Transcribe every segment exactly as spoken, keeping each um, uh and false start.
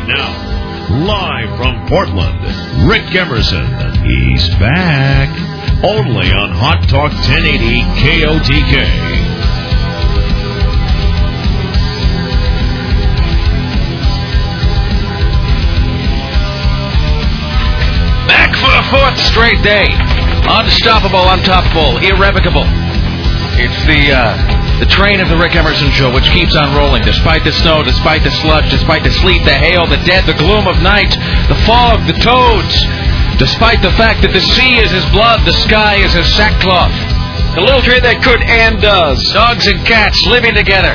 Now, live from Portland, Rick Emerson. He's back. Only on Hot Talk ten eighty K O T K. Back for a fourth straight day. Unstoppable, untoppable, irrevocable. It's the uh, the train of the Rick Emerson Show, which keeps on rolling, despite the snow, despite the sludge, despite the sleet, the hail, the dead, the gloom of night, the fog, the toads, despite the fact that the sea is his blood, the sky is his sackcloth. The little tree that could and does. Dogs and cats living together.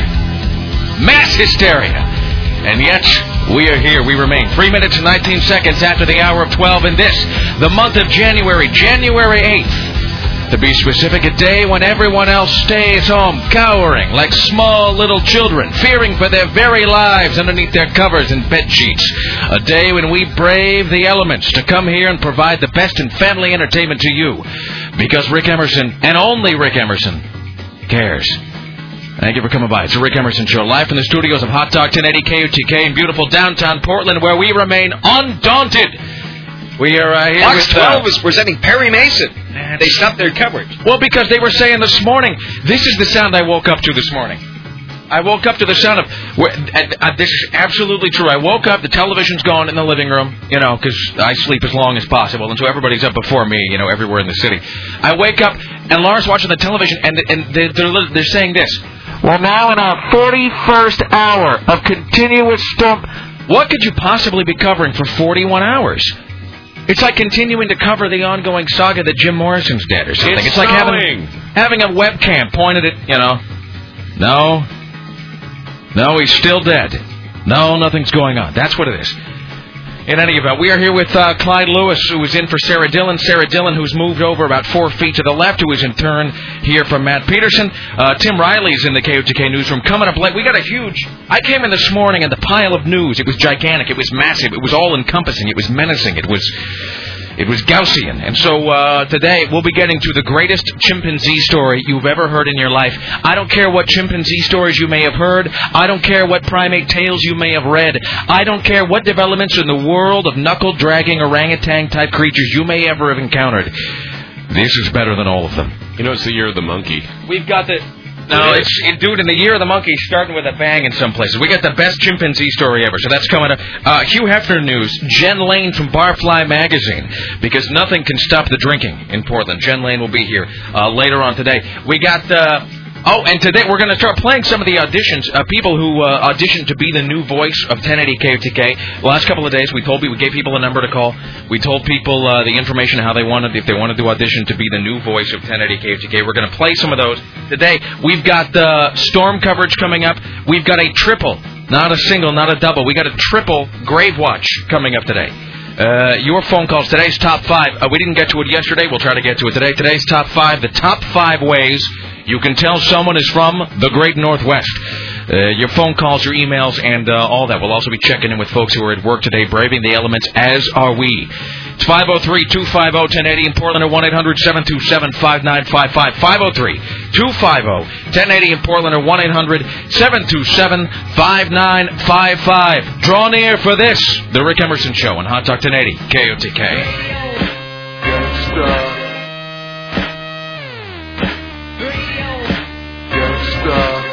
Mass hysteria. And yet, we are here. We remain. Three minutes and nineteen seconds after the hour of twelve in this, the month of January, January eighth. To be specific, a day when everyone else stays home, cowering like small little children, fearing for their very lives underneath their covers and bed sheets. A day when we brave the elements to come here and provide the best in family entertainment to you. Because Rick Emerson, and only Rick Emerson, cares. Thank you for coming by. It's the Rick Emerson Show, live from the studios of Hot Talk ten eighty K O T K in beautiful downtown Portland, where we remain undaunted. We are uh, here Fox with... twelve uh, is presenting Perry Mason. They stopped their coverage. Well, because they were saying this morning, this is the sound I woke up to this morning. I woke up to the sound of... Uh, uh, this is absolutely true. I woke up, the television's gone in the living room, you know, because I sleep as long as possible, and so everybody's up before me, you know, everywhere in the city. I wake up, and Laura's watching the television, and, and they're, they're, they're saying this. We're now in our forty-first hour of continuous storm. What could you possibly be covering for forty-one hours? It's like continuing to cover the ongoing saga that Jim Morrison's dead or something. It's, it's like having having a webcam pointed at, you know. No. No, he's still dead. No, nothing's going on. That's what it is. In any event, we are here with uh, Clyde Lewis, who is in for Sarah Dillon. Sarah Dillon, who's moved over about four feet to the left, who is in turn here from Matt Peterson. Uh, Tim Riley's in the K O T K newsroom. Coming up late, we got a huge... I came in this morning, and the pile of news, it was gigantic, it was massive, it was all-encompassing, it was menacing, it was... It was Gaussian. And so uh, today we'll be getting to the greatest chimpanzee story you've ever heard in your life. I don't care what chimpanzee stories you may have heard. I don't care what primate tales you may have read. I don't care what developments in the world of knuckle-dragging orangutan-type creatures you may ever have encountered. This is better than all of them. You know, it's the year of the monkey. We've got the... No, it's, it, dude, in the year of the monkey, starting with a bang in some places. We got the best chimpanzee story ever, so that's coming up. Uh, Hugh Hefner news, Jen Lane from Barfly Magazine, because nothing can stop the drinking in Portland. Jen Lane will be here uh, later on today. We got... Uh, Oh, and today we're going to start playing some of the auditions, uh, people who uh, auditioned to be the new voice of ten eighty K O T K. The last couple of days, we told people, we gave people a number to call. We told people uh, the information how they wanted, if they wanted to audition to be the new voice of ten eighty K O T K. We're going to play some of those today. We've got uh, storm coverage coming up. We've got a triple, not a single, not a double. We got a triple Grave Watch coming up today. Uh, your phone calls. Today's top five. Uh, we didn't get to it yesterday. We'll try to get to it today. Today's top five. The top five ways you can tell someone is from the Great Northwest. Uh, your phone calls, your emails, and uh, all that. We'll also be checking in with folks who are at work today, braving the elements, as are we. It's five oh three, two five oh, ten eighty in Portland, or one eight hundred, seven two seven, five nine five five. five oh three, two five oh, ten eighty in Portland, or one eight hundred, seven two seven, five nine five five. Draw near for this, The Rick Emerson Show on Hot Talk ten eighty, K O T K. Gangsta. Gangsta.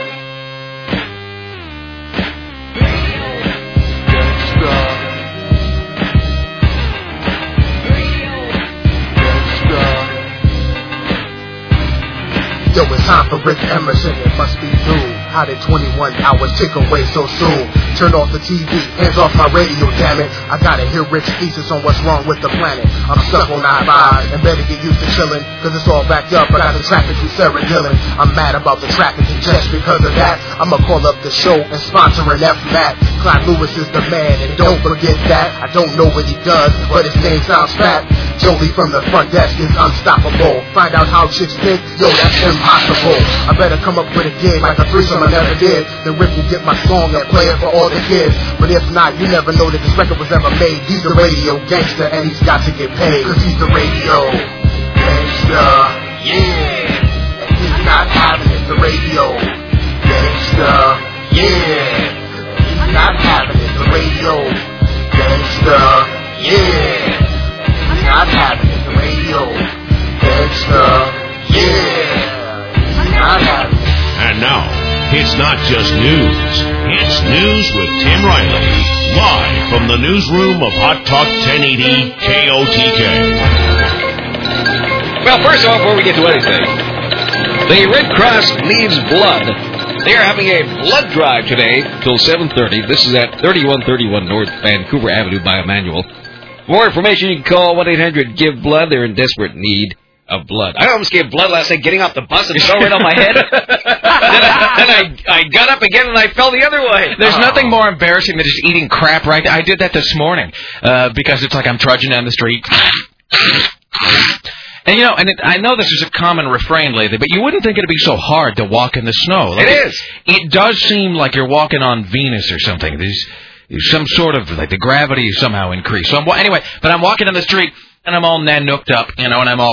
Yo, it's time for Rick Emerson, it must be due. How did twenty-one hours tick away so soon? Turn off the T V, hands off my radio, damn it. I gotta hear Rick's thesis on what's wrong with the planet. I'm stuck on I five and better get used to chillin', cause it's all backed up. I got the traffic through Sarah Dillon. I'm mad about the traffic, and just because of that, I'ma call up the show and sponsor an F-Mat. Clyde Lewis is the man, and don't forget that. I don't know what he does, but his name sounds fat. Jolie from the front desk is unstoppable. Find out how chicks think, yo, that's impossible. I better come up with a gig like a threesome I never did. Then Rick will get my song and play it for all the kids. But if not, you never know that this record was ever made. He's the radio gangster and he's got to get paid, cause he's the radio gangster. Yeah. And he's not having it, the radio gangster. Yeah. He's not having it, the radio Gangsta, yeah. Not having it. Radio. Gangsta, yeah. Not having it. And now, it's not just news. It's News with Tim Riley. Live from the newsroom of Hot Talk ten eighty K O T K. Well, first off, before we get to anything, the Red Cross needs blood. They are having a blood drive today till seven thirty. This is at thirty-one thirty-one North Vancouver Avenue by Emmanuel. For more information, you can call one eight hundred give blood. They're in desperate need of blood. I almost gave blood last night getting off the bus and it fell right on my head. then I, then I, I got up again and I fell the other way. There's oh. nothing more embarrassing than just eating crap right I did that this morning uh, because it's like I'm trudging down the street. And, you know, and it, I know this is a common refrain lately, but you wouldn't think it'd be so hard to walk in the snow. Like it it is. It does seem like you're walking on Venus or something. There's, there's some sort of, like, the gravity is somehow increased. So I'm, anyway, but I'm walking down the street, and I'm all nanooked up, you know, and I'm all...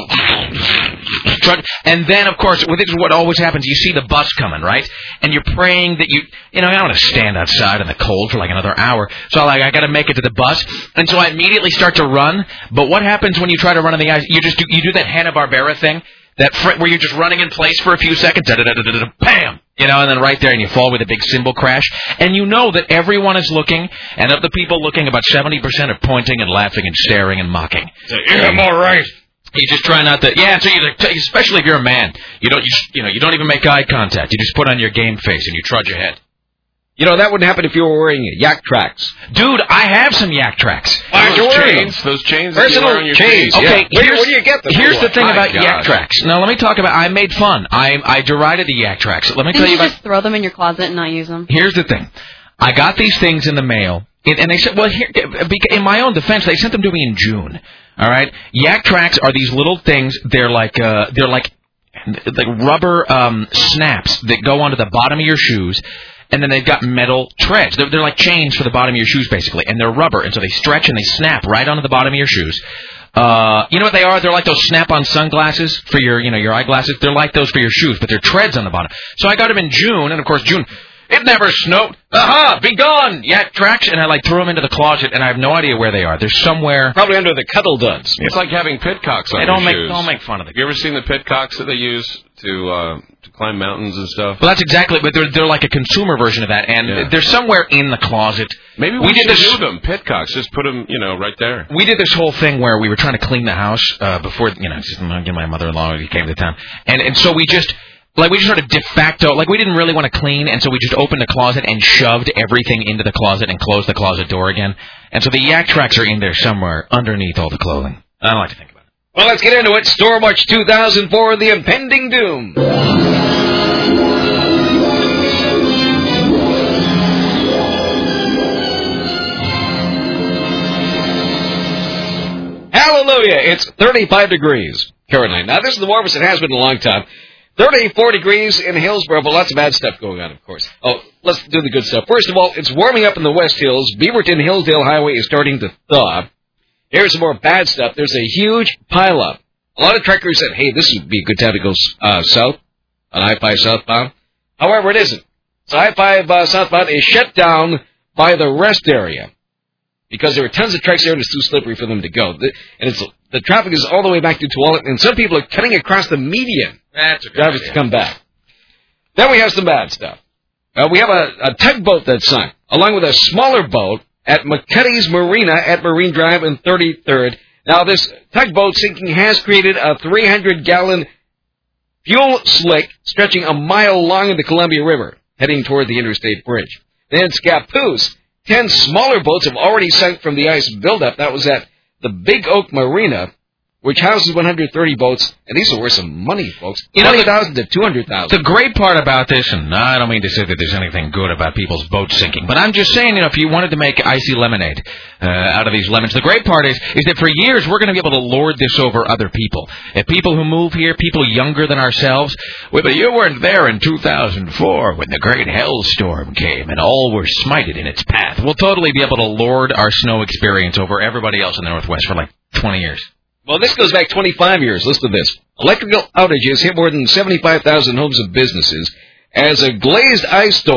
And then, of course, this is what always happens. You see the bus coming, right? And you're praying that you... You know, I don't want to stand outside in the cold for like another hour. So, like, I got to make it to the bus. And so I immediately start to run. But what happens when you try to run on the ice? You just do, you do that Hanna-Barbera thing, that fr- where you're just running in place for a few seconds, da-da-da-da-da-da, bam! You know, and then right there, and you fall with a big cymbal crash. And you know that everyone is looking, and of the people looking, about seventy percent are pointing and laughing and staring and mocking. Yeah, I'm all right. You just try not to, yeah. So you, especially if you're a man, you don't, you, you know, you don't even make eye contact. You just put on your game face and you trudge ahead. You know, that wouldn't happen if you were wearing yak tracks. Dude, I have some yak tracks. Why aren't you wearing chains, them? those chains that you Personal wear on your chains. feet. Okay, Yeah. Where, here's, where do you get them? here's the thing My about God. yak tracks. Now, let me talk about, I made fun. I I derided the yak tracks. Let me Didn't tell you you about... just throw them in your closet and not use them? Here's the thing. I got these things in the mail, and and they said, well, here, in my own defense, they sent them to me in June. All right? Yak tracks are these little things. They're like uh, they're like like rubber um, snaps that go onto the bottom of your shoes, and then they've got metal treads. They're, they're like chains for the bottom of your shoes, basically, and they're rubber, and so they stretch and they snap right onto the bottom of your shoes. Uh, you know what they are? They're like those snap-on sunglasses for your, you know, your eyeglasses. They're like those for your shoes, but they're treads on the bottom. So I got them in June, and of course June. It never snowed. Aha! Be gone! Yak tracks, and I like threw them into the closet, and I have no idea where they are. They're somewhere. Probably under the cuddle duds. It's like having pitcocks on They your don't make shoes. don't make fun of it. You ever seen the pitcocks that they use to uh, to climb mountains and stuff? Well, that's exactly. But they're they're like a consumer version of that, and Yeah. they're somewhere in the closet. Maybe we, We did should this- do them. Pitcocks. Just put them, you know, right there. We did this whole thing where we were trying to clean the house uh, before, you know, just again, my mother-in-law when he came to town, and and so we just. Like, we just sort of de facto, like, we didn't really want to clean, and so we just opened the closet and shoved everything into the closet and closed the closet door again. And so the yak tracks are in there somewhere underneath all the clothing. I don't like to think about it. Well, let's get into it. Stormwatch two thousand four, The Impending Doom. Hallelujah. It's thirty-five degrees currently. Now, this is the warmest it has been in a long time. thirty-four degrees in Hillsborough, but lots of bad stuff going on, of course. Oh, let's do the good stuff. First of all, it's warming up in the West Hills. Beaverton-Hillsdale Highway is starting to thaw. Here's some more bad stuff. There's a huge pileup. A lot of trekkers said, hey, this would be a good time to go uh, south on I five southbound. However, it isn't. So I five uh, southbound is shut down by the rest area because there are tons of treks there and it's too slippery for them to go. The, and it's the traffic is all the way back to Tualatin, and some people are cutting across the median. That's a good drivers idea. to come back. Then we have some bad stuff. Uh, we have a, a tugboat that sunk, along with a smaller boat at McCuddy's Marina at Marine Drive and thirty-third. Now, this tugboat sinking has created a three hundred gallon fuel slick stretching a mile long in the Columbia River, heading toward the interstate bridge. Then Scappoose, ten smaller boats have already sunk from the ice buildup. That was at the Big Oak Marina, which houses one hundred thirty boats, and these are worth some money, folks. You know, twenty thousand to two hundred thousand. The great part about this, and I don't mean to say that there's anything good about people's boats sinking, but I'm just saying, you know, if you wanted to make icy lemonade uh, out of these lemons, the great part is is that for years we're going to be able to lord this over other people. If people who move here, people younger than ourselves, well, but you weren't there in two thousand four when the great hailstorm came and all were smited in its path. We'll totally be able to lord our snow experience over everybody else in the Northwest for like twenty years. Well, this goes back twenty-five years. Listen to this. Electrical outages hit more than seventy-five thousand homes and businesses as a glazed ice storm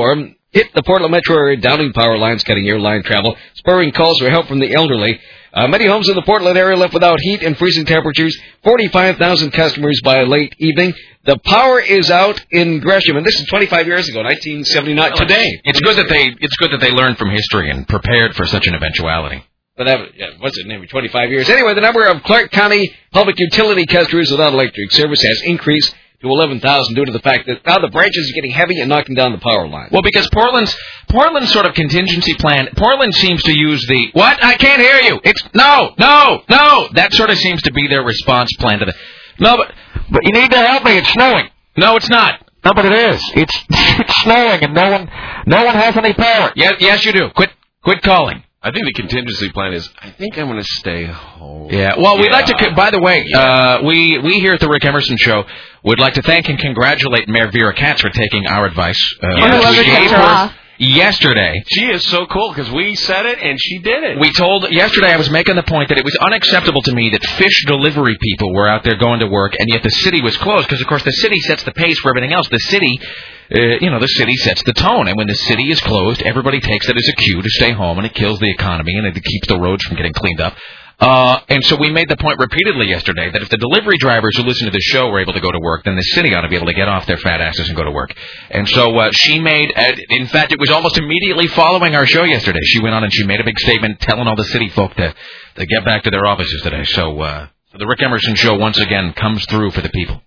hit the Portland metro area, downing power lines, cutting airline travel, spurring calls for help from the elderly. Uh, many homes in the Portland area left without heat and freezing temperatures. forty-five thousand customers by late evening. The power is out in Gresham, and this is twenty-five years ago, nineteen seventy-nine. Well, today, it's good that they it's good that they learned from history and prepared for such an eventuality. But that, yeah, what's it, maybe twenty-five years. Anyway, the number of Clark County public utility customers without electric service has increased to eleven thousand due to the fact that now the branches are getting heavy and knocking down the power line. Well, because Portland's Portland's sort of contingency plan, Portland seems to use the, what? I can't hear you. It's, no, no, no. That sort of seems to be their response plan to the, no, but, but you need to help me. It's snowing. No, it's not. No, but it is. It's, it's snowing and no one, no one has any power. Yes, yes, you do. Quit, quit calling. I think the contingency plan is, I think I'm going to stay home. Yeah. Well, we'd yeah. like to, by the way, uh, we, we here at the Rick Emerson Show would like to thank and congratulate Mayor Vera Katz for taking our advice. Uh, Yes. we gave her yesterday. She is so cool because we said it and she did it. We told, yesterday I was making the point that it was unacceptable to me that fish delivery people were out there going to work and yet the city was closed because, of course, the city sets the pace for everything else. The city... Uh, you know, the city sets the tone, and when the city is closed, everybody takes that as a cue to stay home, and it kills the economy, and it keeps the roads from getting cleaned up. Uh, and so we made the point repeatedly yesterday that if the delivery drivers who listen to the show were able to go to work, then the city ought to be able to get off their fat asses and go to work. And so uh, she made, uh, in fact, it was almost immediately following our show yesterday. She went on and she made a big statement telling all the city folk to, to get back to their offices today. So, uh, so the Rick Emerson Show once again comes through for the people.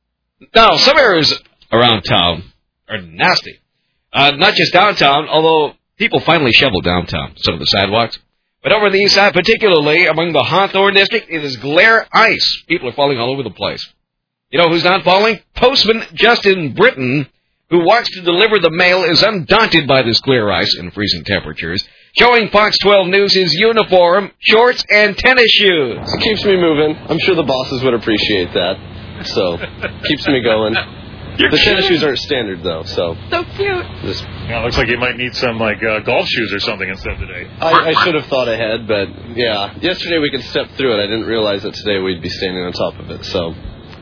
Now, some areas around town are nasty. Uh, not just downtown, although people finally shovel downtown, some of the sidewalks. But over the east side, particularly among the Hawthorne district, it is glare ice. People are falling all over the place. You know who's not falling? Postman Justin Britton, who walks to deliver the mail, is undaunted by this glare ice and freezing temperatures, showing Fox twelve News his uniform, shorts, and tennis shoes. It keeps me moving. I'm sure the bosses would appreciate that. So, keeps me going. You're the cute. tennis shoes aren't standard, though, so... So cute. Just, Yeah, it looks like you might need some, like, uh, golf shoes or something instead today. I, I should have thought ahead, but, yeah. Yesterday we could step through it. I didn't realize that today we'd be standing on top of it, so...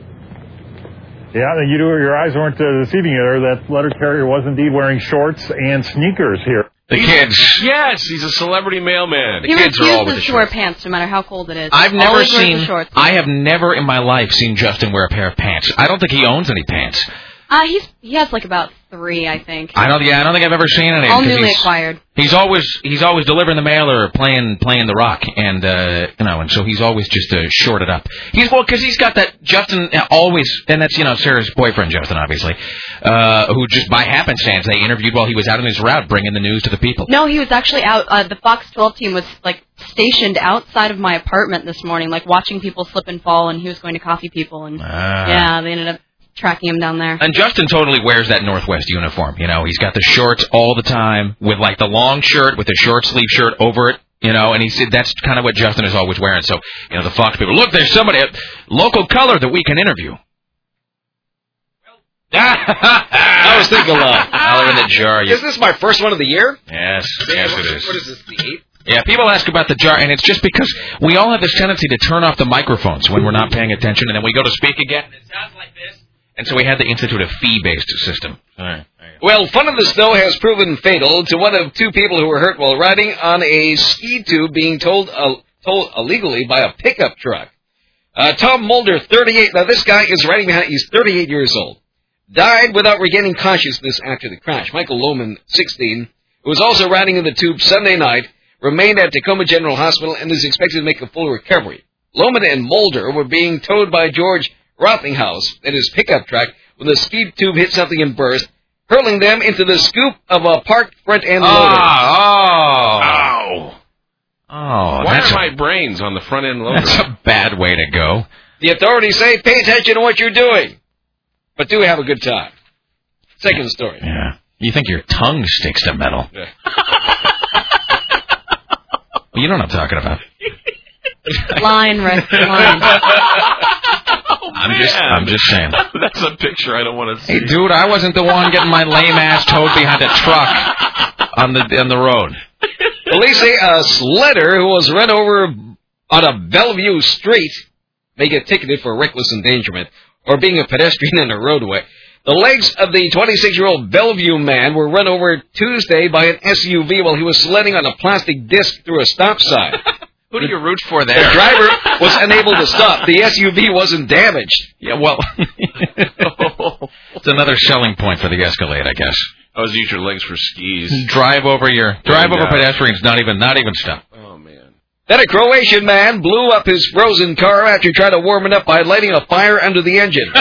Yeah, you do, your eyes weren't uh, deceiving you there. That letter carrier was indeed wearing shorts and sneakers here. The kids. Yes, he's a celebrity mailman. The He kids are always refuses to wear pants no matter how cold it is. I've never Always wears the seen. shorts. I have never in my life seen Justin wear a pair of pants. I don't think he owns any pants. Uh, he's he has like about three, I think. I don't. Yeah, I don't think I've ever seen any. All 'cause newly he's, acquired. He's always he's always delivering the mail or playing playing the rock, and uh, you know, and so he's always just uh, shorted up. He's well because he's got that Justin uh, always, and that's you know Sarah's boyfriend Justin, obviously, uh, who just by happenstance they interviewed while he was out on his route bringing the news to the people. No, he was actually out. Uh, the Fox twelve team was like stationed outside of my apartment this morning, like watching people slip and fall, and he was going to coffee people, and Ah. yeah, they ended up tracking him down there. And Justin totally wears that Northwest uniform. You know, he's got the shorts all the time with like the long shirt with the short sleeve shirt over it. You know, and he said that's kind of what Justin is always wearing. So, you know, the Fox people, look, there's somebody, a local color that we can interview. I was thinking, uh, Dollar in the jar. You... Is this my first one of the year? Yes, yes it is. What is this, the eighth? Yeah, people ask about the jar, and it's just because we all have this tendency to turn off the microphones when we're not paying attention, and then we go to speak again, and it sounds like this. And so we had to institute a fee-based system. All right. Well, fun in the snow has proven fatal to one of two people who were hurt while riding on a ski tube being towed, uh, towed illegally by a pickup truck. Uh, Tom Mulder, thirty-eight. Now, this guy is riding behind. He's thirty-eight years old. Died without regaining consciousness after the crash. Michael Lohman, sixteen, who was also riding in the tube Sunday night, remained at Tacoma General Hospital and is expected to make a full recovery. Lohman and Mulder were being towed by George Rothinghouse in his pickup truck when the ski tube hit something and burst, hurling them into the scoop of a parked front-end loader. Oh, oh. Ow. Oh, Why that's are a, my brains on the front end loader? that's a bad way to go. The authorities say, pay attention to what you're doing, but do have a good time. Second story. Yeah. You think your tongue sticks to metal. Yeah. Well, you know what I'm talking about. Line, Rick, line. Oh, I'm just, I'm just saying. That's a picture I don't want to see. Hey, dude, I wasn't the one getting my lame ass towed behind a truck on the on the road. Police say a sledder who was run over on a Bellevue street may get ticketed for reckless endangerment or being a pedestrian in a roadway. The legs of the twenty-six-year-old Bellevue man were run over Tuesday by an S U V while he was sledding on a plastic disc through a stop sign. Who do you root for there? The driver was unable to stop. The S U V wasn't damaged. Yeah, well, it's another selling point for the Escalade, I guess. I was use your legs for skis. Drive over your drive Yeah. over pedestrians, not even not even stop. Oh man. Then a Croatian man blew up his frozen car after trying to warm it up by lighting a fire under the engine.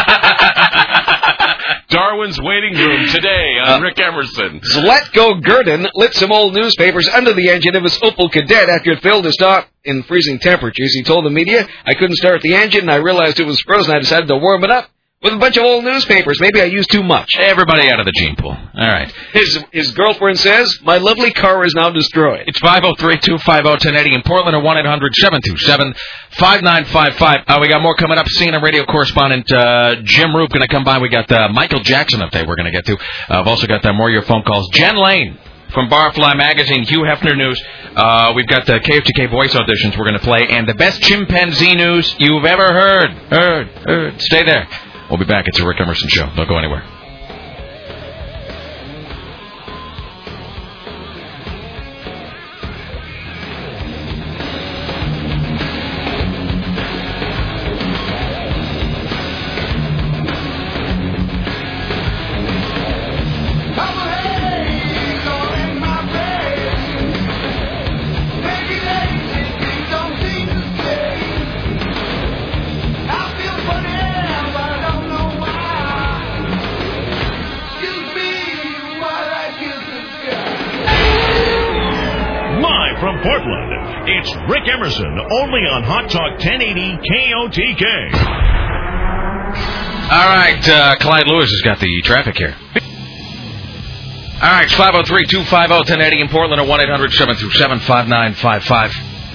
Darwin's Waiting Room today on Uh, Rick Emerson. Zlatko Gurdon lit some old newspapers under the engine of his Opel Kadett after it failed to stop in freezing temperatures. He told the media, I couldn't start the engine and I realized it was frozen. I decided to warm it up with a bunch of old newspapers. Maybe I used too much. Everybody out of the gene pool. All right. His his girlfriend says, my lovely car is now destroyed. It's five oh three, two five oh, ten eighty in Portland or one eight hundred, seven two seven, five nine five five. Uh, we got more coming up. C N N radio correspondent uh, Jim Roop going to come by. We got uh, Michael Jackson update we're going to get to. Uh, I've also got uh, more of your phone calls. Jen Lane from Barfly Magazine, Hugh Hefner News. Uh, we've got the K F T K voice auditions we're going to play, and the best chimpanzee news you've ever heard. Heard, heard. Stay there. We'll be back. It's a Rick Emerson show. Don't go anywhere. Live from Portland, it's Rick Emerson, only on Hot Talk ten eighty K O T K. All right, uh, Clyde Lewis has got the traffic here. All right, it's five oh three, two five oh, ten eighty in Portland or one eight hundred, seven two seven, five nine five five.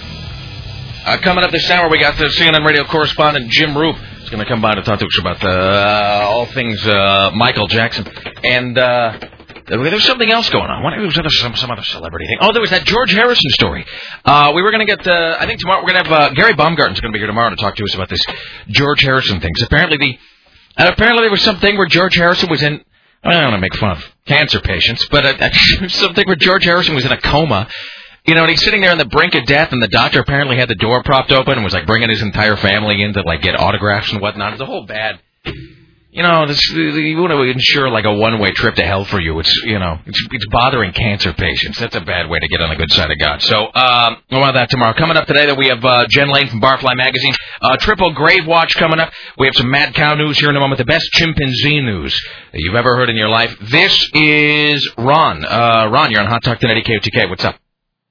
Uh, coming up this hour, we got the C N N radio correspondent Jim Roop. He's going to come by to talk to us about uh, all things uh, Michael Jackson. And uh, there was something else going on. What, there was other, some, some other celebrity thing. Oh, there was that George Harrison story. Uh, we were going to get, uh, I think tomorrow, we're going to have uh, Gary Baumgarten's going to be here tomorrow to talk to us about this George Harrison thing. So apparently, the, uh, apparently there was something where George Harrison was in, I don't want to make fun of cancer patients, but uh, something where George Harrison was in a coma. You know, and he's sitting there on the brink of death, and the doctor apparently had the door propped open and was, like, bringing his entire family in to, like, get autographs and whatnot. It's a whole bad... You know, this, you want to insure, like, a one-way trip to hell for you. It's, you know, it's, it's bothering cancer patients. That's a bad way to get on the good side of God. So, um, more about that tomorrow. Coming up today, that we have uh, Jen Lane from Barfly Magazine. Uh, Triple Grave Watch coming up. We have some Mad Cow news here in a moment. The best chimpanzee news that you've ever heard in your life. This is Ron. Uh, Ron, you're on Hot Talk ten eighty K O T K. What's up?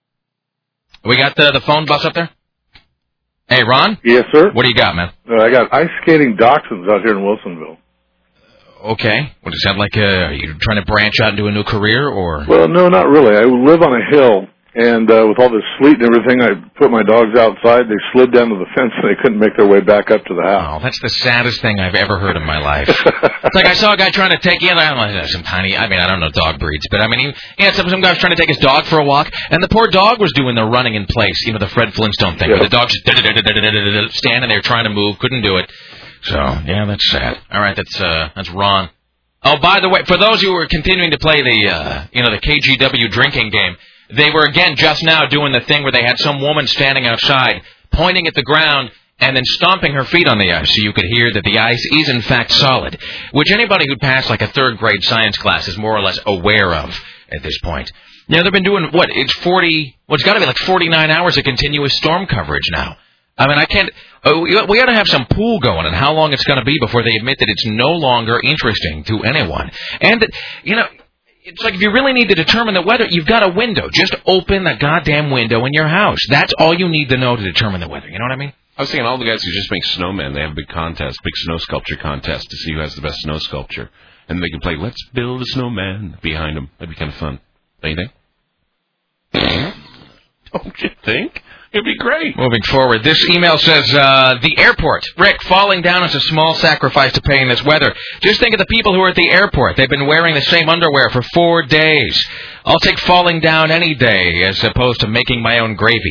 We got the, the phone bus up there? Hey, Ron? Yes, sir. What do you got, man? Uh, I got ice skating dachshunds out here in Wilsonville. Okay. What does that like? Uh, are you trying to branch out into a new career, or? Well, no, not really. I live on a hill, and uh, with all this sleet and everything, I put my dogs outside. They slid down to the fence, and they couldn't make their way back up to the house. Oh, that's the saddest thing I've ever heard in my life. It's like I saw a guy trying to take in I'm like, some tiny. I mean, I don't know dog breeds, but I mean, he, he had some some guy was trying to take his dog for a walk, and the poor dog was doing the running in place. You know, the Fred Flintstone thing, yeah. where the dog's just standing there trying to move, couldn't do it. So yeah, that's sad. All right, that's uh, that's Ron. Oh, by the way, for those who are continuing to play the, uh, you know, the K G W drinking game, they were again just now doing the thing where they had some woman standing outside, pointing at the ground, and then stomping her feet on the ice so you could hear that the ice is in fact solid, which anybody who passed like a third grade science class is more or less aware of at this point. Now they've been doing what? It's forty. Well, it's got to be like forty-nine hours of continuous storm coverage now. I mean, I can't. Uh, we, we ought to have some pool going on how long it's going to be before they admit that it's no longer interesting to anyone. And that, you know, it's like if you really need to determine the weather, you've got a window. Just open the goddamn window in your house. That's all you need to know to determine the weather. You know what I mean? I was thinking all the guys who just make snowmen, they have a big contest, big snow sculpture contest to see who has the best snow sculpture. And they can play Let's Build a Snowman behind them. That'd be kind of fun. Don't you think? Don't you think? It'd be great. Moving forward, this email says, uh, the airport. Rick, falling down is a small sacrifice to paying this weather. Just think of the people who are at the airport. They've been wearing the same underwear for four days. I'll take falling down any day as opposed to making my own gravy.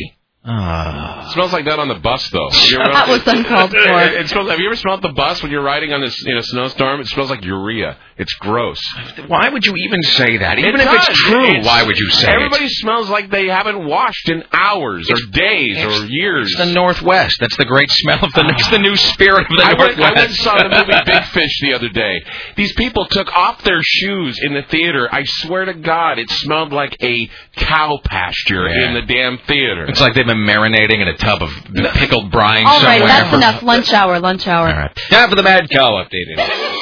Uh, It smells like that on the bus, though. You ever- That was uncalled for. It, it smells, have you ever smelled the bus when you're riding on this in a snowstorm? It smells like urea. It's gross. Why would you even say that? Even It if does. it's true, It's- why would you say Everybody it? smells like they haven't washed in hours or days It's- or years. It's the Northwest. That's the great smell of the. It's the new spirit of the I went, Northwest. I went and saw the movie Big Fish the other day. These people took off their shoes in the theater. I swear to God, it smelled like a cow pasture Yeah. in the damn theater. It's like they've been marinating in a tub of pickled brine All somewhere. right, that's enough. Lunch hour, lunch hour. All right. Time for the Mad Cow update.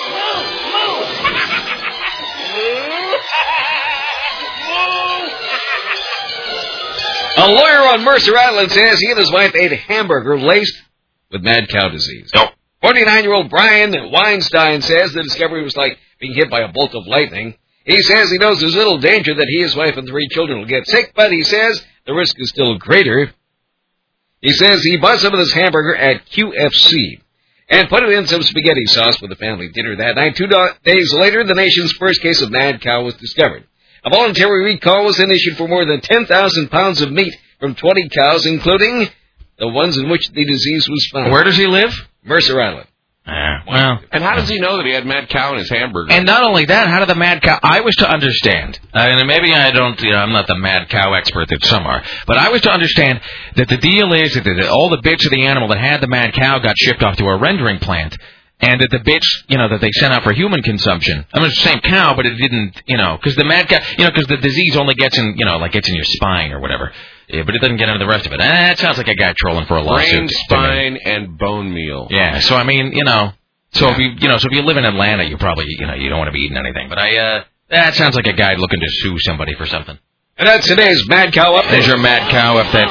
A lawyer on Mercer Island says he and his wife ate a hamburger laced with mad cow disease. No. forty-nine-year-old Brian Weinstein says the discovery was like being hit by a bolt of lightning. He says he knows there's little danger that he, his wife, and three children will get sick, but he says the risk is still greater. He says he bought some of this hamburger at Q F C and put it in some spaghetti sauce for the family dinner that night. Two do- days later, the nation's first case of mad cow was discovered. A voluntary recall was then issued for more than ten thousand pounds of meat from twenty cows, including the ones in which the disease was found. Where does he live? Mercer Island. Ah, well. And how does he know that he had mad cow in his hamburger? And not only that, how did the mad cow... I was to understand, uh, and maybe I don't, you know, I'm not the mad cow expert that some are, but I was to understand that the deal is that the, all the bits of the animal that had the mad cow got shipped off to a rendering plant, and that the bits, you know, that they sent out for human consumption, I mean, it's the same cow, but it didn't, you know, because the mad cow, you know, because the disease only gets in, you know, like gets in your spine or whatever, yeah, but it doesn't get into the rest of it. Eh, it sounds like a guy trolling for a lawsuit. Brain, spine, and bone meal. Yeah, so I mean, you know... So yeah. if you you know so if you live in Atlanta, you probably you know you don't want to be eating anything. But I uh that sounds like a guy looking to sue somebody for something. And that's today's Mad Cow update. There's your Mad Cow update.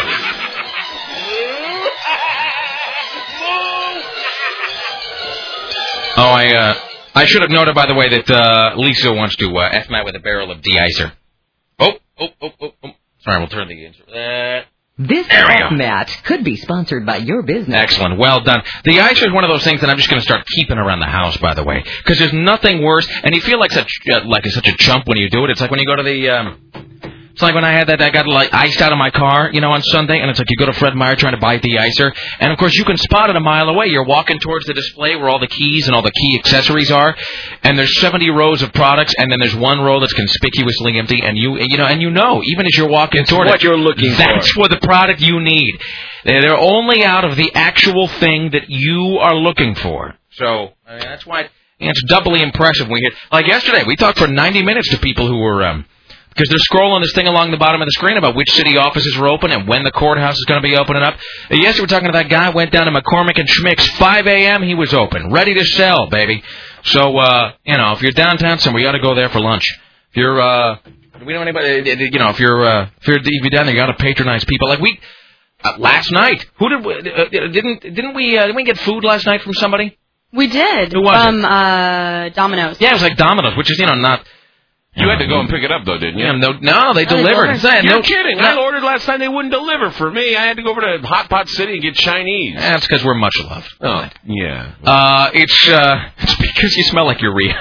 Oh, I uh I should have noted by the way that uh Lisa wants to uh, F Matt with a barrel of de-icer. Oh oh oh oh. oh. Sorry, we'll turn the intro. Uh, This F-Mat could be sponsored by your business. Excellent. Well done. The icer is one of those things that I'm just going to start keeping around the house, by the way, because there's nothing worse. And you feel like such uh, like such a chump when you do it. It's like when you go to the. Um, it's like when I had that. I got like iced out of my car, you know, on Sunday, and it's like you go to Fred Meyer trying to buy the icer, and of course you can spot it a mile away. You're walking towards the display where all the keys and all the key accessories are, and there's seventy rows of products, and then there's one row that's conspicuously empty, and you you know, and you know, even as you're walking it's toward what it, you're looking that's for. what the product you need. They're only out of the actual thing that you are looking for. So I mean, that's why it's doubly impressive. We hit like yesterday. We talked for ninety minutes to people who were. Um, Because they're scrolling this thing along the bottom of the screen about which city offices are open and when the courthouse is going to be opening up. Uh, yesterday we were talking to that guy, went down to McCormick and Schmick's, five a.m. he was open, ready to sell, baby. So, uh, you know, if you're downtown somewhere, you ought to go there for lunch. If you're, uh, do we know anybody, you know, if you're, uh, if you're, if you're down there, you ought to patronize people. Like we, uh, last night, who did we, uh, didn't, didn't we, uh, didn't we get food last night from somebody? We did. Who was From, it? uh, Domino's. Yeah, it was like Domino's, which is, you know, not... You had to go and pick it up, though, didn't you? Yeah, no, no, they Oh, they delivered. delivered. No, You're kidding. no. I ordered last time. They wouldn't deliver for me. I had to go over to Hot Pot City and get Chinese. That's because we're much loved. Oh, yeah. Uh, it's, uh, it's because you smell like urea.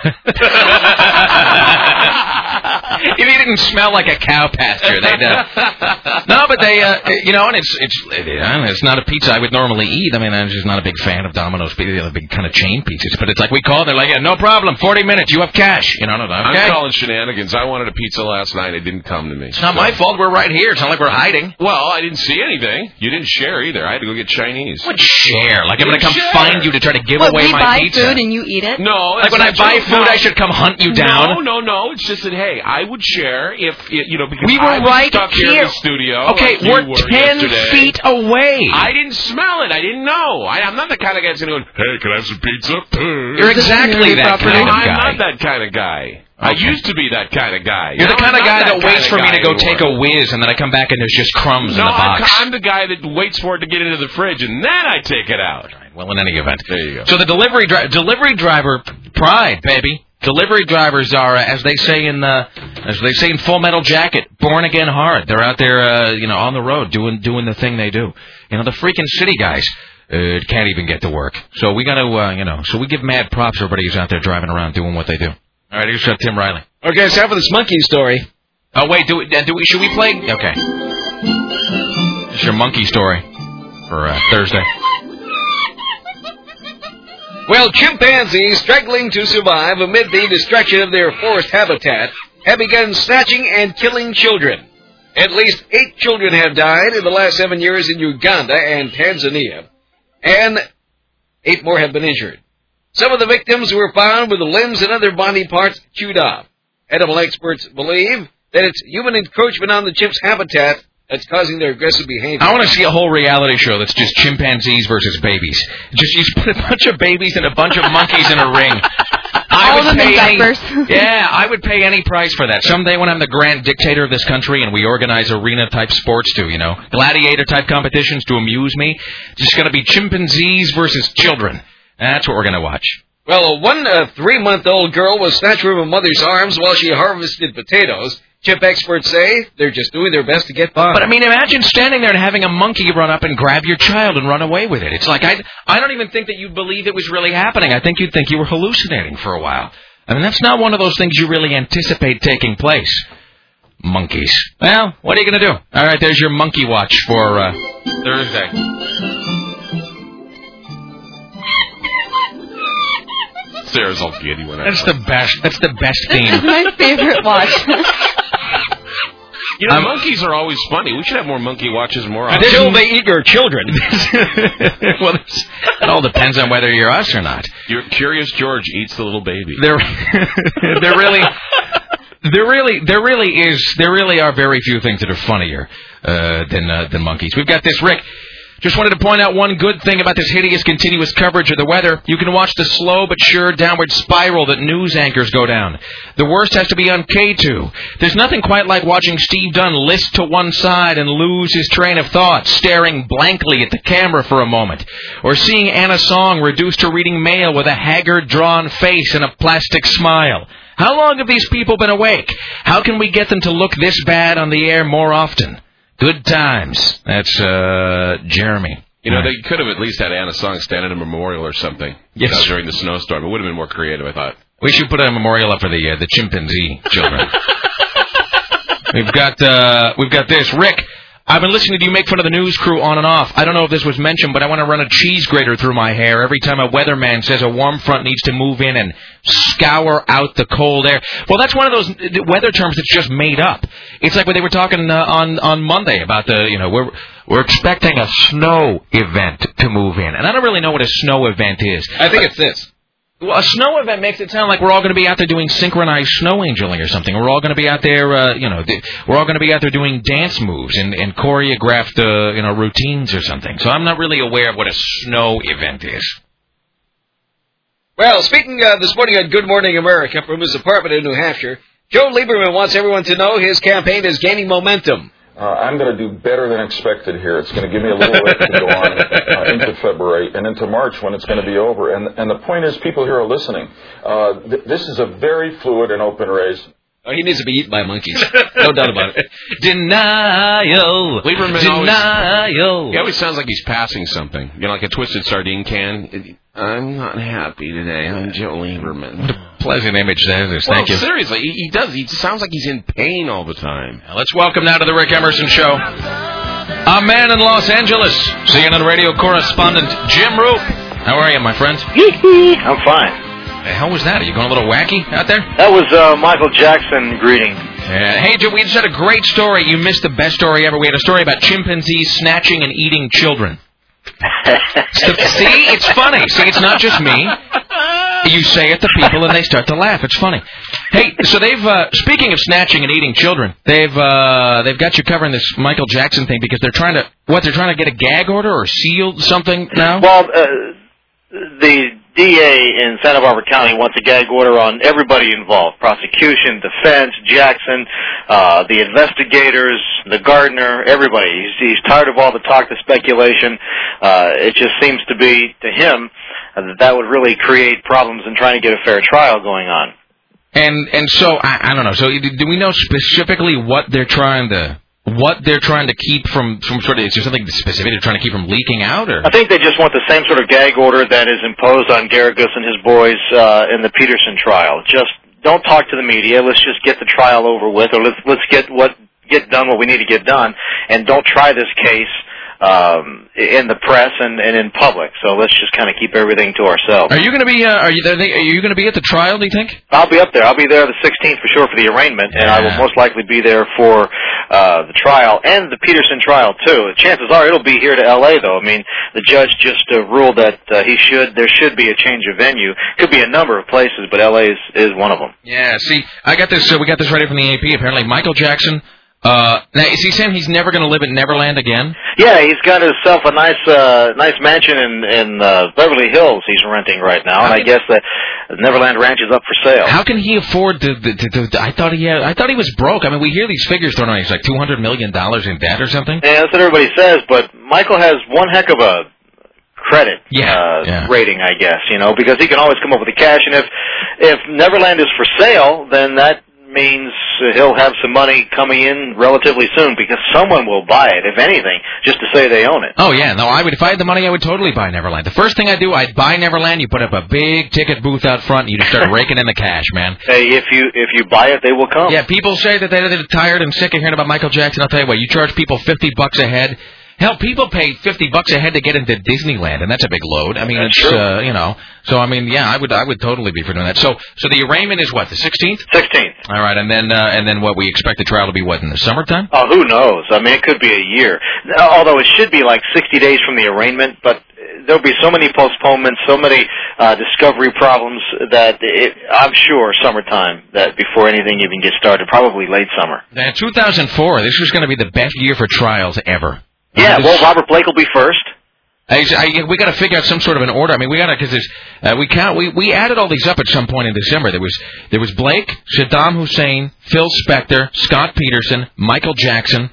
If you didn't smell like a cow pasture, they'd, uh, no, but they, uh, you know, and it's, it's, it's not a pizza I would normally eat. I mean, I'm just not a big fan of Domino's pizza, the big kind of chain pizzas, but it's like we call, they're like, yeah, no problem, forty minutes, you have cash. You know, no, no, okay. I'm calling shenanigans. I wanted a pizza last night. It didn't come to me. It's not my fault. We're right here. It's not like we're hiding. Well, I didn't see anything. You didn't share either. I had to go get Chinese. What share? Like I'm going to come Share. find you to try to give What, away we my buy pizza? food and you eat it? No, Like that's when I not buy true. food, No. I should come hunt you down? No, no, no. It's just that, hey, I would share if, you know, because We were I was right stuck here, here. in the studio. Okay, like you we're were ten yesterday. feet away. I didn't smell it. I didn't know. I, I'm not the kind of guy that's going to go, hey, can I have some pizza? You're exactly that No, kind of I'm guy. not that kind of guy. I Okay. used to be that kind of guy. You're the Now kind I'm of not guy that, that waits kind for of me to guy go anymore. take a whiz, and then I come back and there's just crumbs No, in the box. I'm, I'm the guy that waits for it to get into the fridge, and then I take it out. Well, in any event. There you go. So the delivery dri- delivery driver pride, baby. Delivery drivers are, uh, as they say in the, as they say in Full Metal Jacket, born again hard. They're out there, uh, you know, on the road doing doing the thing they do. You know, the freaking city guys uh, can't even get to work. So we got to, uh, you know, so we give mad props to everybody who's out there driving around doing what they do. All right, here's uh, Tim Riley. Okay, it's time for this monkey story. Oh wait, do we, uh, do we? Should we play? Okay. It's your monkey story for uh, Thursday. Well, chimpanzees struggling to survive amid the destruction of their forest habitat have begun snatching and killing children. At least eight children have died in the last seven years in Uganda and Tanzania, and eight more have been injured. Some of the victims were found with the limbs and other body parts chewed off. Animal experts believe that it's human encroachment on the chimps' habitat that's causing their aggressive behavior. I want to see a whole reality show that's just chimpanzees versus babies. Just you put a bunch of babies and a bunch of monkeys in a ring. I All would of them in pay any, diapers. yeah, I would pay any price for that. Someday when I'm the grand dictator of this country and we organize arena-type sports too, you know, gladiator-type competitions to amuse me, it's just going to be chimpanzees versus children. That's what we're going to watch. Well, one uh, three-month-old girl was snatched from her mother's arms while she harvested potatoes. Chimp experts say they're just doing their best to get by. But, I mean, imagine standing there and having a monkey run up and grab your child and run away with it. It's like, I, I don't even think that you'd believe it was really happening. I think you'd think you were hallucinating for a while. I mean, that's not one of those things you really anticipate taking place. Monkeys. Well, what are you going to do? All right, there's your monkey watch for uh, Thursday. Sarah's all giddy when I That's the best. That's the best theme. This is my favorite watch. You know, Um, monkeys are always funny. We should have more monkey watches more often. Until they eat your children. Well, it's, it all depends on whether you're us or not. Your Curious George eats the little baby. There, there really, there really, there really is, there really are very few things that are funnier uh, than uh, than monkeys. We've got this, Rick. Just wanted to point out one good thing about this hideous continuous coverage of the weather. You can watch the slow but sure downward spiral that news anchors go down. The worst has to be on K two. There's nothing quite like watching Steve Dunn list to one side and lose his train of thought, staring blankly at the camera for a moment. Or seeing Anna Song reduced to reading mail with a haggard, drawn face and a plastic smile. How long have these people been awake? How can we get them to look this bad on the air more often? Good times. That's, uh, Jeremy. You know, they could have at least had Anna Song stand at a memorial or something. Yes. You know, during the snowstorm. It would have been more creative, I thought. We should put a memorial up for the uh, the chimpanzee children. We've got uh, we've got this. Rick, I've been listening to you make fun of the news crew on and off. I don't know if this was mentioned, but I want to run a cheese grater through my hair every time a weatherman says a warm front needs to move in and scour out the cold air. Well, that's one of those weather terms that's just made up. It's like when they were talking uh, on on Monday about the, you know, we're we're expecting a snow event to move in, and I don't really know what a snow event is. I think it's this. Well, a snow event makes it sound like we're all going to be out there doing synchronized snow angeling or something. We're all going to be out there, uh, you know, th- we're all going to be out there doing dance moves and, and choreographed, uh, you know, routines or something. So I'm not really aware of what a snow event is. Well, speaking uh, this morning on Good Morning America from his apartment in New Hampshire, Joe Lieberman wants everyone to know his campaign is gaining momentum. Uh, I'm going to do better than expected here. It's going to give me a little lift to go on uh, into February and into March when it's going to be over. And and the point is, people here are listening. Uh, th- this is a very fluid and open race. Oh, he needs to be eaten by monkeys. No doubt about it. Denial. Lieberman Denial. Always, he always sounds like he's passing something. You know, like a twisted sardine can. I'm not happy today. I'm Joe Lieberman. What a pleasant image that is. Thank well, you. Seriously, he, he does. He sounds like he's in pain all the time. Now, let's welcome now to the Rick Emerson Show a man in Los Angeles, C N N radio correspondent Jim Roop. How are you, my friend? I'm fine. The hell was that? Are you going a little wacky out there? That was uh, Michael Jackson greeting. Yeah. Hey, Joe, we just had a great story. You missed the best story ever. We had a story about chimpanzees snatching and eating children. So, see, it's funny. See, it's not just me. You say it to people and they start to laugh. It's funny. Hey, so they've uh, speaking of snatching and eating children, they've uh, they've got you covering this Michael Jackson thing because they're trying to what? They're trying to get a gag order or seal something now. Well, uh, the D A in Santa Barbara County wants a gag order on everybody involved: prosecution, defense, Jackson, uh, the investigators, the gardener, everybody. He's, he's tired of all the talk, the speculation. Uh, it just seems to be, to him, uh, that that would really create problems in trying to get a fair trial going on. And and so I, I don't know. So do we know specifically what they're trying to what they're trying to keep from from sort of? Is there something specific they're trying to keep from leaking out? Or I think they just want the same sort of gag order that is imposed on Garagos and his boys uh, in the Peterson trial. Just don't talk to the media. Let's just get the trial over with, or let's let's get what get done what we need to get done, and don't try this case um, in the press and, and in public. So let's just kind of keep everything to ourselves. Are you going to be? Uh, are you? Are you going to be at the trial? Do you think? I'll be up there. I'll be there the sixteenth for sure for the arraignment, yeah. and I will most likely be there for uh, the trial and the Peterson trial too. Chances are it'll be here to L A though. I mean, the judge just uh, ruled that uh, he should. There should be a change of venue. Could be a number of places, but L A is, is one of them. Yeah. See, I got this. Uh, we got this ready from the A P. Apparently, Michael Jackson. Uh, now, is he saying he's never going to live at Neverland again? Yeah, he's got himself a nice, uh, nice mansion in in uh, Beverly Hills. He's renting right now, and I guess the Neverland Ranch is up for sale. How can he afford to? to, to, to I thought he had. I thought he was broke. I mean, we hear these figures thrown out. He's like two hundred million dollars in debt or something. Yeah, that's what everybody says. But Michael has one heck of a credit yeah, uh, yeah. rating, I guess. You know, because he can always come up with the cash, and if if Neverland is for sale, then that means he'll have some money coming in relatively soon because someone will buy it, if anything, just to say they own it. Oh, yeah. No, I would. If I had the money, I would totally buy Neverland. The first thing I do, I'd buy Neverland. You put up a big ticket booth out front, and you just start raking in the cash, man. Hey, if you if you buy it, they will come. Yeah, people say that they're tired and sick of hearing about Michael Jackson. I'll tell you what, you charge people fifty bucks a head. Hell, people pay fifty bucks a head to get into Disneyland, and that's a big load. I mean, that's it's true. uh, you know. So I mean, yeah, I would I would totally be for doing that. So so the arraignment is what, the sixteenth? Sixteenth. All right, and then uh, and then what, we expect the trial to be what, in the summertime? Oh, who knows? I mean, it could be a year. Although it should be like sixty days from the arraignment, but there'll be so many postponements, so many uh, discovery problems that it, I'm sure summertime, that before anything even gets started, probably late summer. Now, two thousand four, this was going to be the best year for trials ever. Yeah, well, Robert Blake will be first. I, I, we got to figure out some sort of an order. I mean, we got to because uh, we count. We we added all these up at some point in December. There was there was Blake, Saddam Hussein, Phil Spector, Scott Peterson, Michael Jackson.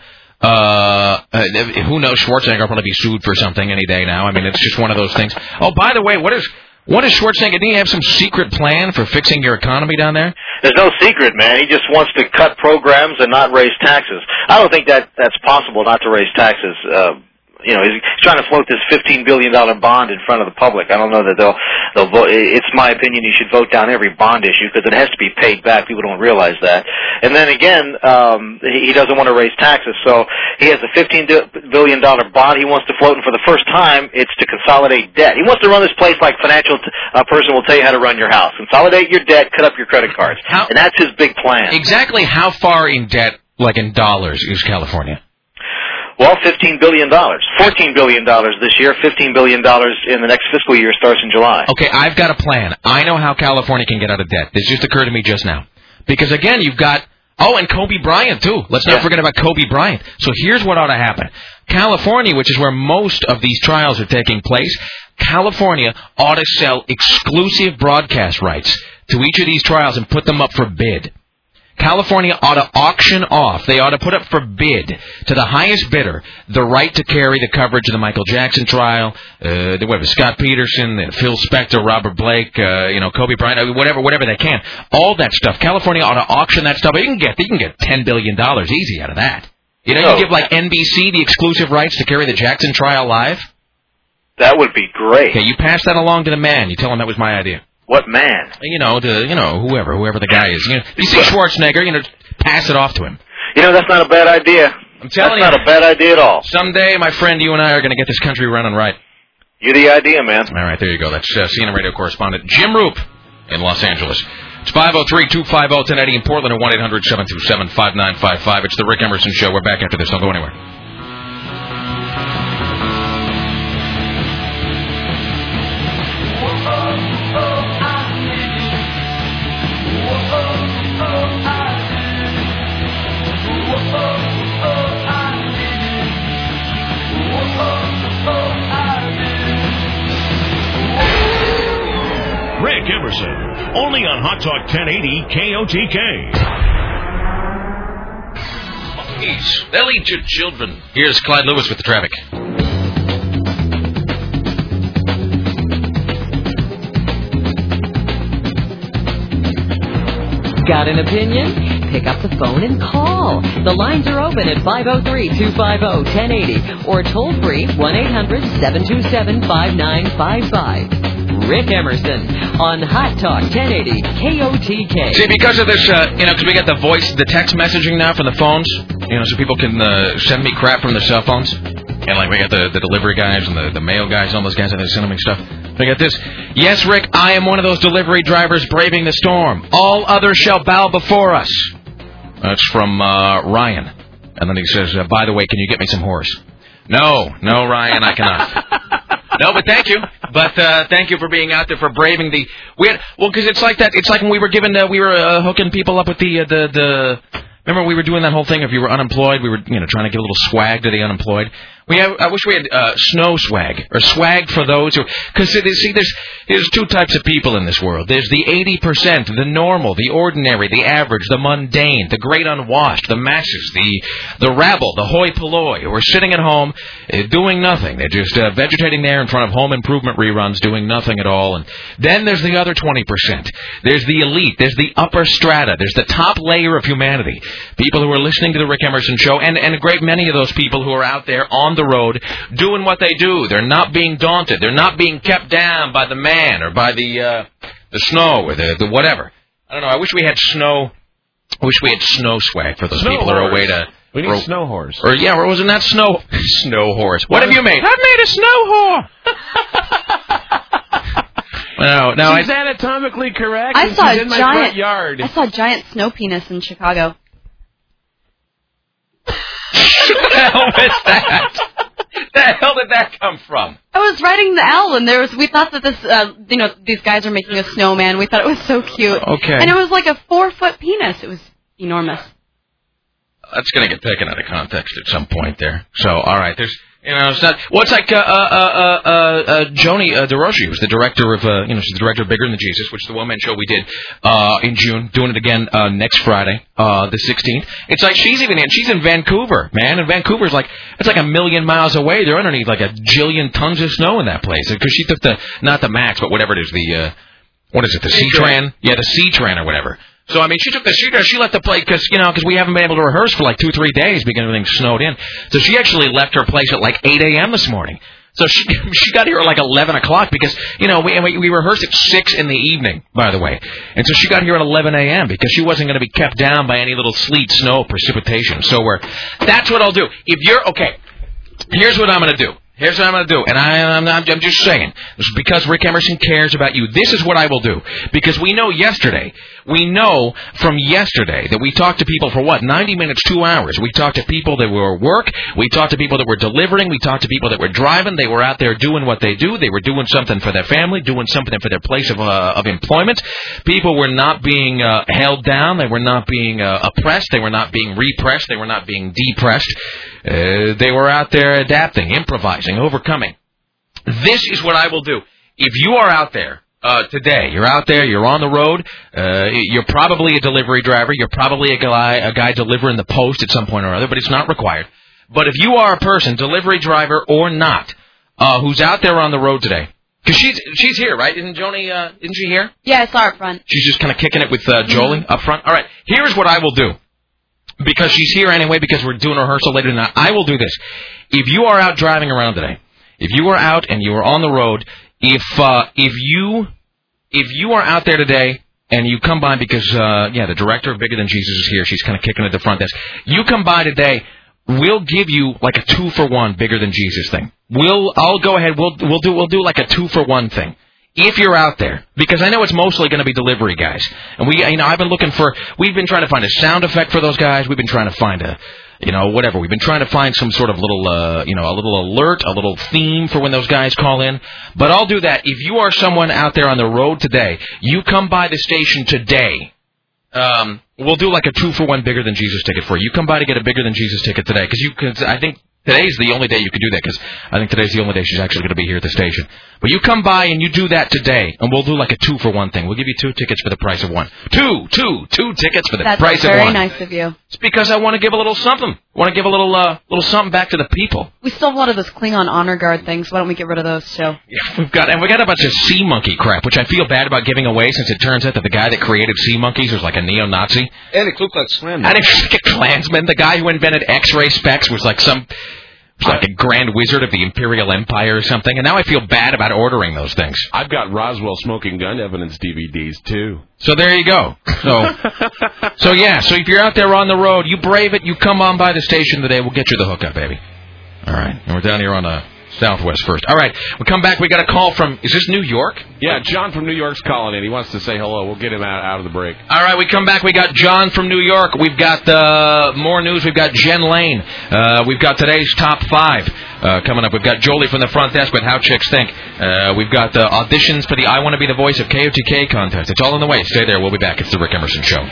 Uh, uh, who knows? Schwarzenegger will probably be sued for something any day now. I mean, it's just one of those things. Oh, by the way, what is what is Schwarzenegger? Didn't he have some secret plan for fixing your economy down there? There's no secret, man. He just wants to cut programs and not raise taxes. I don't think that that's possible, not to raise taxes. Uh, you know, he's trying to float this fifteen billion dollars bond in front of the public. I don't know that they'll they'll vote. It's my opinion you should vote down every bond issue because it has to be paid back. People don't realize that. And then again, um, he, he doesn't want to raise taxes, so he has a fifteen billion dollars bond he wants to float, and for the first time, it's to consolidate debt. He wants to run this place like financial t- uh, person will tell you how to run your house. Consolidate your debt, cut up your credit cards, how, and that's his big plan. Exactly how far in debt, like in dollars, is California? Well, fifteen billion dollars. fourteen billion dollars this year, fifteen billion dollars in the next fiscal year starts in July. Okay, I've got a plan. I know how California can get out of debt. This just occurred to me just now. Because, again, you've got... Oh, and Kobe Bryant, too. Let's not yeah. forget about Kobe Bryant. So here's what ought to happen. California, which is where most of these trials are taking place, California ought to sell exclusive broadcast rights to each of these trials and put them up for bid. California ought to auction off, they ought to put up for bid to the highest bidder the right to carry the coverage of the Michael Jackson trial, uh, the whatever, Scott Peterson, Phil Spector, Robert Blake, uh, you know, Kobe Bryant, whatever, whatever they can. All that stuff. California ought to auction that stuff. You can get, you can get ten billion dollars easy out of that. You know, you oh. give like N B C the exclusive rights to carry the Jackson trial live. That would be great. Okay, you pass that along to the man. You tell him that was my idea. What man? You know, to you know, whoever, whoever the guy is. You know, you see Schwarzenegger, you know, pass it off to him. You know, that's not a bad idea. I'm telling that's you. That's not a bad idea at all. Someday, my friend, you and I are going to get this country running right. You're the idea, man. All right, there you go. That's uh, C N N radio correspondent Jim Roop in Los Angeles. It's five oh three, two five oh, ten eighty in Portland or one eight hundred, seven two seven, five nine five five. It's the Rick Emerson Show. We're back after this. Don't go anywhere. Rick Emerson, only on Hot Talk ten eighty K O T K. Monkeys, they'll eat your children. Here's Clyde Lewis with the traffic. Got an opinion? Pick up the phone and call. The lines are open at five oh three, two five oh, ten eighty or toll free one eight hundred, seven two seven, five nine five five. Rick Emerson on Hot Talk ten eighty K O T K. See, because of this, uh, you know, because we get the voice, the text messaging now from the phones, You know, so people can uh, send me crap from their cell phones. And, like, we got the, the delivery guys and the, the mail guys and all those guys, and they send me stuff. We got this. Yes, Rick, I am one of those delivery drivers braving the storm. All others shall bow before us. That's from uh, Ryan. And then he says, uh, by the way, can you get me some horse? No, no, Ryan, I cannot. No, but thank you. But uh, thank you for being out there, for braving the... We had, well, because it's like that. It's like when we were given... Uh, we were uh, hooking people up with the... Uh, the the. Remember, we were doing that whole thing. If you were unemployed, we were, you know, trying to give a little swag to the unemployed. We have, I wish we had uh, snow swag, or swag for those who... Because, see, there's, there's two types of people in this world. There's the eighty percent, the normal, the ordinary, the average, the mundane, the great unwashed, the masses, the the rabble, the hoi polloi, who are sitting at home uh, doing nothing. They're just uh, vegetating there in front of home improvement reruns, doing nothing at all. And then there's the other twenty percent. There's the elite. There's the upper strata. There's the top layer of humanity. People who are listening to the Rick Emerson Show, and, and a great many of those people who are out there on the road doing what they do. They're not being daunted. They're not being kept down by the man or by the uh, the snow or the, the whatever. I don't know. I wish we had snow. I wish we had snow swag for those Snow people who are horse. away to... We need or, snow horse. Or, yeah, or wasn't that snow... Snow horse. What have you made? I've made a snow horse. No, no. She's I, anatomically correct. I and saw she's a in my giant... front yard. I saw a giant snow penis in Chicago. What the hell is that? The hell did that come from? I was riding the L, and there was. We thought that this, uh, you know, these guys are making a snowman. We thought it was so cute. Okay. And it was like a four-foot penis. It was enormous. That's going to get taken out of context at some point there. So, all right, there's, you know, it's not. Well, it's like uh, uh, uh, uh, uh, Joni uh, DeRoshi, who's the director of, uh, you know, she's the director of Bigger Than Jesus, which is the one-man show we did uh, in June, doing it again uh, next Friday, uh, the sixteenth. It's like she's even in, she's in Vancouver, man, and Vancouver's like, it's like a million miles away. They're underneath like a jillion tons of snow in that place, because she took the, not the Max, but whatever it is, the, uh, what is it, the C-Tran? Yeah, the C-Tran or whatever. So, I mean, she took the, she, she left the place because, you know, because we haven't been able to rehearse for like two, three days because everything snowed in. So she actually left her place at like eight a.m. this morning. So she she got here at like eleven o'clock because, you know, we, we we rehearsed at six in the evening, by the way. And so she got here at eleven a.m. because she wasn't going to be kept down by any little sleet, snow, precipitation. So we're, that's what I'll do. If you're, okay, here's what I'm going to do. Here's what I'm going to do, and I, I'm, not, I'm just saying, because Rick Emerson cares about you, this is what I will do. Because we know yesterday, we know from yesterday that we talked to people for, what, ninety minutes, two hours. We talked to people that were at work. We talked to people that were delivering. We talked to people that were driving. They were out there doing what they do. They were doing something for their family, doing something for their place of, uh, of employment. People were not being uh, held down. They were not being uh, oppressed. They were not being repressed. They were not being depressed. Uh, they were out there adapting, improvising, overcoming. This is what I will do. If you are out there uh, today, you're out there, you're on the road, uh, you're probably a delivery driver, you're probably a guy, a guy delivering the post at some point or other, but it's not required. But if you are a person, delivery driver or not, uh, who's out there on the road today, because she's she's here, right? Isn't Joni? Uh, isn't she here? Yeah, I saw her up front. She's just kind of kicking it with uh, Jolie up front. All right. Here's what I will do. Because she's here anyway, because we're doing rehearsal later tonight, I will do this. If you are out driving around today, if you are out and you are on the road, if uh, if you if you are out there today and you come by because uh, yeah, the director of Bigger Than Jesus is here, she's kind of kicking at the front desk. You come by today, we'll give you like a two for one Bigger Than Jesus thing. We'll I'll go ahead. We'll we'll do we'll do like a two for one thing. If you're out there, because I know it's mostly going to be delivery guys, and we, you know, I've been looking for, we've been trying to find a sound effect for those guys. We've been trying to find a, you know, whatever. We've been trying to find some sort of little, uh, you know, a little alert, a little theme for when those guys call in. But I'll do that. If you are someone out there on the road today, you come by the station today. Um, we'll do like a two for one Bigger Than Jesus ticket for you. You come by to get a Bigger Than Jesus ticket today, because you, cause I think. Today's the only day you can do that, because I think today's the only day she's actually going to be here at the station. But you come by and you do that today, and we'll do like a two-for-one thing. We'll give you two tickets for the price of one. Two, two, two tickets for the That's price of very one. nice of you. It's because I want to give a little something. I want to give a little uh, little something back to the people. We still have a lot of those Klingon honor guard things. Why don't we get rid of those, too? Yeah, we've got, and we got a bunch of sea monkey crap, which I feel bad about giving away, since it turns out that the guy that created sea monkeys was like a neo-Nazi. And a Ku Klux Klan. And it's like a Klansman. The guy who invented X-ray specs was like some... It's like a Grand Wizard of the Imperial Empire or something, and now I feel bad about ordering those things. I've got Roswell smoking gun evidence D V Ds, too. So there you go. So, so yeah, so if you're out there on the road, you brave it, you come on by the station today, we'll get you the hookup, baby. All right, and we're down here on the Southwest first. All right, we come back, we got a call from, is this New York? Yeah, John from New York's calling in. He wants to say hello. We'll get him out, out of the break. All right, we come back, we got John from New York. We've got uh, more news. We've got Jen Lane. Uh, we've got today's top five uh, coming up. We've got Jolie from the front desk with How Chicks Think. Uh, we've got uh, auditions for the I Want to Be the Voice of K O T K contest. It's all in the way. Stay there. We'll be back. It's the Rick Emerson Show.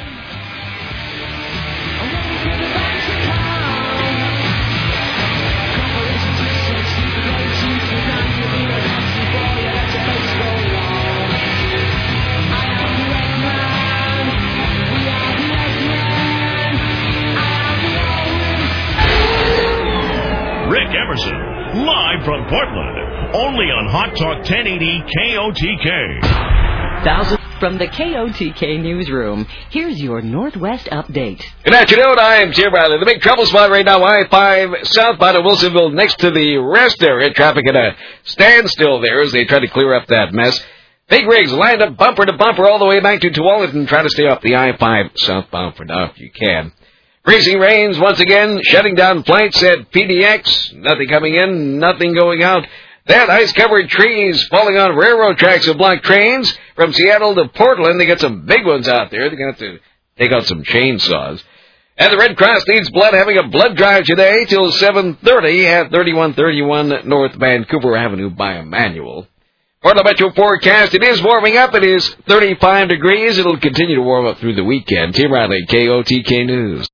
Rick Emerson, live from Portland, only on Hot Talk ten eighty K O T K. Thousand from the K O T K newsroom. Here's your Northwest update. Good afternoon. I am Jim Riley. The big trouble spot right now, I five southbound of Wilsonville next to the rest area. Traffic at a standstill there as they try to clear up that mess. Big rigs lined up bumper to bumper all the way back to Tualatin. Try to stay off the I five southbound for now if you can. Freezing rains once again, shutting down flights at P D X. Nothing coming in, nothing going out. That ice-covered trees falling on railroad tracks of blocked trains from Seattle to Portland. They got some big ones out there. They're going to have to take out some chainsaws. And the Red Cross needs blood, having a blood drive today till seven thirty at thirty-one thirty-one North Vancouver Avenue by Emmanuel. Portland Metro forecast, it is warming up. It is thirty-five degrees. It'll continue to warm up through the weekend. Tim Riley, K O T K News.